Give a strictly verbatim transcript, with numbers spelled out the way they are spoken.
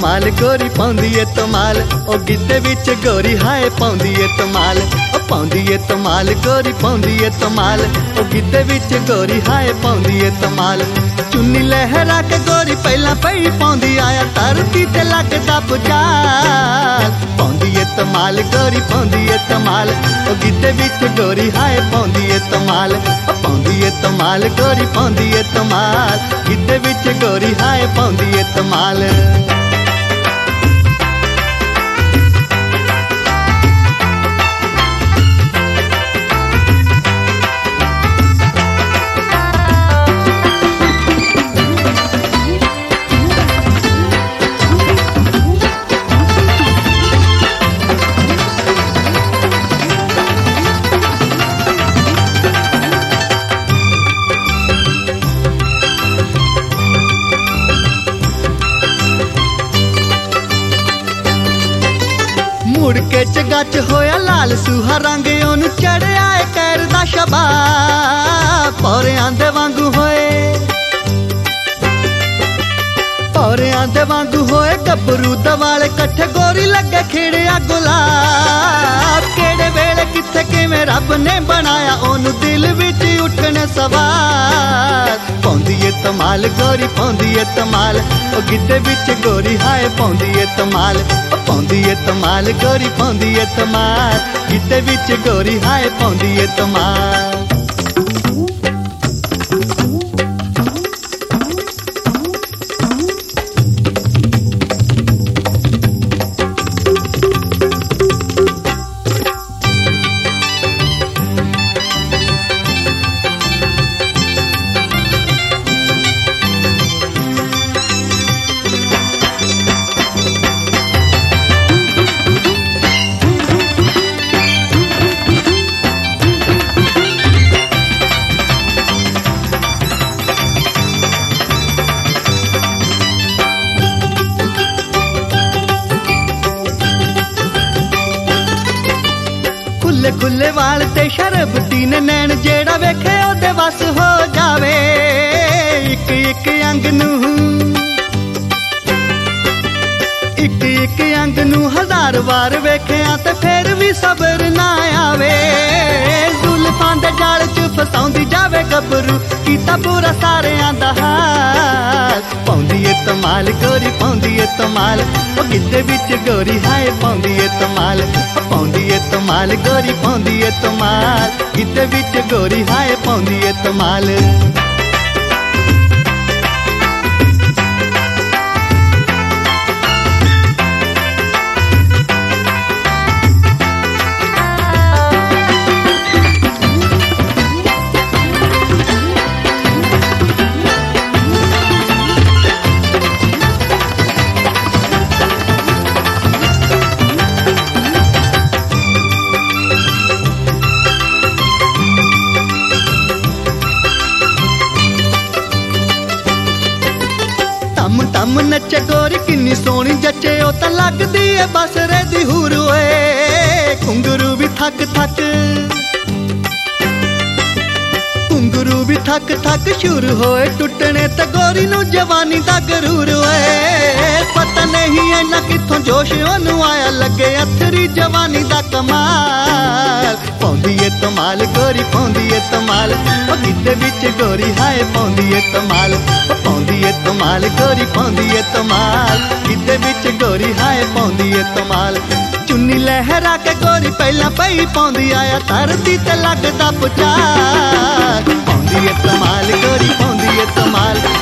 तमाल गोरी पाउंदी ए तमाल ओ गिद्दे विच गोरी हाय पाउंदी ए तमाल ओ पाउंदी ए तमाल गोरी पाउंदी ए तमाल ओ गिद्दे विच गोरी हाय पाउंदी ए तमाल चुन्नी लहरा के गोरी पहला पई पाउंदी आया धरती ते लगदा पुचाल पाउंदी ए तमाल गोरी पाउंदी ए तमाल ओ गिद्दे विच गोरी हाय पाउंदी ए तमाल ओ पाउंदी ए तमाल गोरी पाउंदी ए तमाल गिद्दे विच गोरी हाय पाउंदी ए तमाल। मुड़ के चगच होया लाल सूहा रंग ओनू चढ़िया कैर दा शबाब पौरियां दे वांगू होए पौरियां दे वांगू होए गबरू दवाले कट्ठे गोरी लगे खिड़िया गुलाब केड़े वेले किथे किवें रब ने बनाया ओनू दिल विच उठने सवाल पाउंदी ए तमाल गोरी पाउंदी ए तमाल ओ गिद्दे विच गोरी हाय पाउंदी ए तमाल पाउंदी ए तमाल गोरी पाउंदी ए तमाल गिद्दे विच गोरी हाय पाउंदी ए तमाल। खुले खुले वाल ते शरबती ने नैन जेड़ा वेखे ओदे वस हो जावे इक इक अंग नू इक इक अंग नू हजार बार वेखिया ते फिर भी सबर ना आवे जुल्फां दे जाल च फसाउंदी जावे गबरू कीता पूरा सारेयां दा हाल पाउंदी ए तमाल गोरी पाउंदी ए तमाल ओ गिद्दे विच गोरी हाय पाउंदी ए तमाल पाउंदी ए तमाल गोरी पाउंदी ए तमाल गिद्दे विच गोरी हाय पाउंदी ए तमाल। तम तम नचे गोरी किन्नी सोहनी जचे ओ तां लगदी ए बसरे दी हूर ओए घुंगरू भी थक थक घुंगरू भी थक थक शुरू होए टुटने ते गोरी नू जवानी दा गरूर ओए पता नहीं इन्ना कित्थों जोश ओनू आया लगे अथरी जवानी दा कमाल पाउंदी ए तमाल गोरी पाउंदी ए तमाल ओ गिद्दे विच गोरी हाय पाउंदी ए तमाल पाउंदी ए तमाल गोरी पाउंदी ए तमाल गिद्दे विच गोरी हाय पाउंदी ए तमाल चुन्नी लहरा के गोरी पहला पई पाउंदी आया धरती ते लगदा पुचाल पाउंदी ए तमाल गोरी पाउंदी ए तमाल